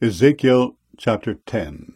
Ezekiel chapter 10.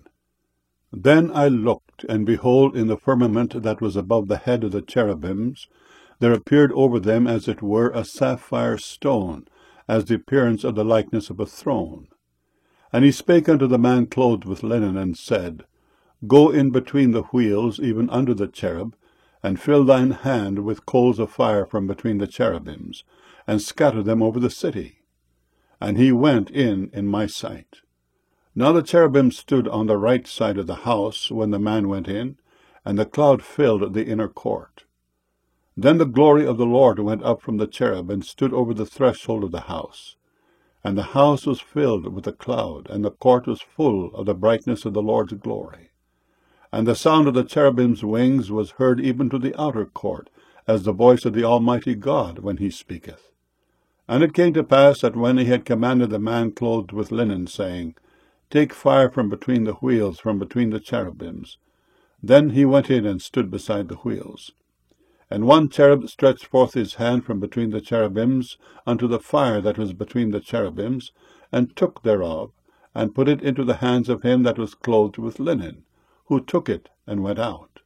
Then I looked, and behold, in the firmament that was above the head of the cherubims, there appeared over them as it were a sapphire stone, as the appearance of the likeness of a throne. And he spake unto the man clothed with linen, and said, Go in between the wheels, even under the cherub, and fill thine hand with coals of fire from between the cherubims, and scatter them over the city. And he went in my sight. Now the cherubim stood on the right side of the house when the man went in, and the cloud filled the inner court. Then the glory of the Lord went up from the cherub, and stood over the threshold of the house. And the house was filled with the cloud, and the court was full of the brightness of the Lord's glory. And the sound of the cherubim's wings was heard even to the outer court, as the voice of the Almighty God when he speaketh. And it came to pass that when he had commanded the man clothed with linen, saying, Take fire from between the wheels, from between the cherubims, then he went in and stood beside the wheels. And one cherub stretched forth his hand from between the cherubims unto the fire that was between the cherubims, and took thereof, and put it into the hands of him that was clothed with linen, who took it and went out.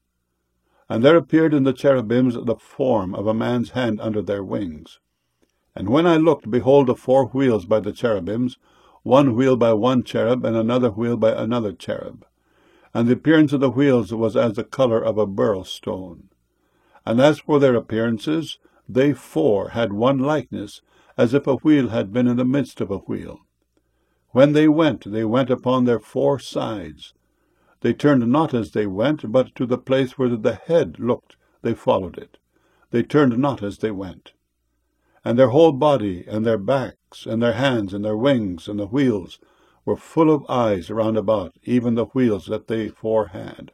And there appeared in the cherubims the form of a man's hand under their wings. And when I looked, behold, the four wheels by the cherubims, one wheel by one cherub, and another wheel by another cherub. And the appearance of the wheels was as the colour of a beryl stone. And as for their appearances, they four had one likeness, as if a wheel had been in the midst of a wheel. When they went upon their four sides. They turned not as they went, but to the place where the head looked, they followed it. They turned not as they went. And their whole body, and their backs, and their hands, and their wings, and the wheels, were full of eyes round about, even the wheels that they four had.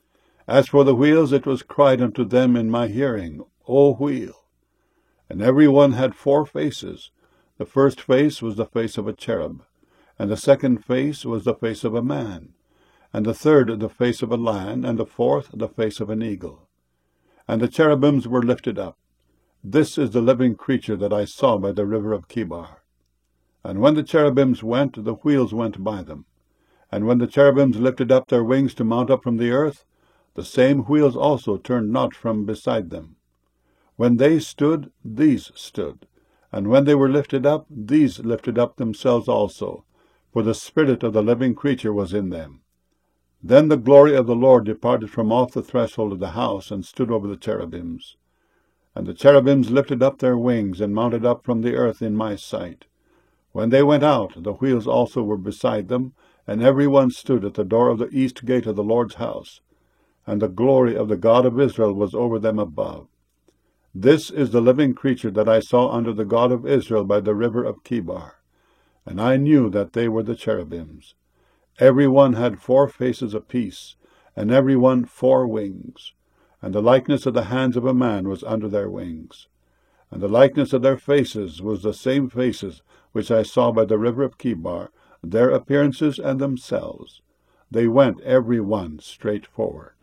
As for the wheels, it was cried unto them in my hearing, O wheel! And every one had four faces. The first face was the face of a cherub, and the second face was the face of a man, and the third the face of a lion, and the fourth the face of an eagle. And the cherubims were lifted up. This is the living creature that I saw by the river of Chebar. And when the cherubims went, the wheels went by them. And when the cherubims lifted up their wings to mount up from the earth, the same wheels also turned not from beside them. When they stood, these stood. And when they were lifted up, these lifted up themselves also, for the spirit of the living creature was in them. Then the glory of the Lord departed from off the threshold of the house, and stood over the cherubims. And the cherubims lifted up their wings, and mounted up from the earth in my sight. When they went out, the wheels also were beside them, and every one stood at the door of the east gate of the Lord's house. And the glory of the God of Israel was over them above. This is the living creature that I saw under the God of Israel by the river of Chebar. And I knew that they were the cherubims. Every one had four faces apiece, and every one four wings. And the likeness of the hands of a man was under their wings. And the likeness of their faces was the same faces which I saw by the river of Chebar, their appearances and themselves. They went every one straight forward.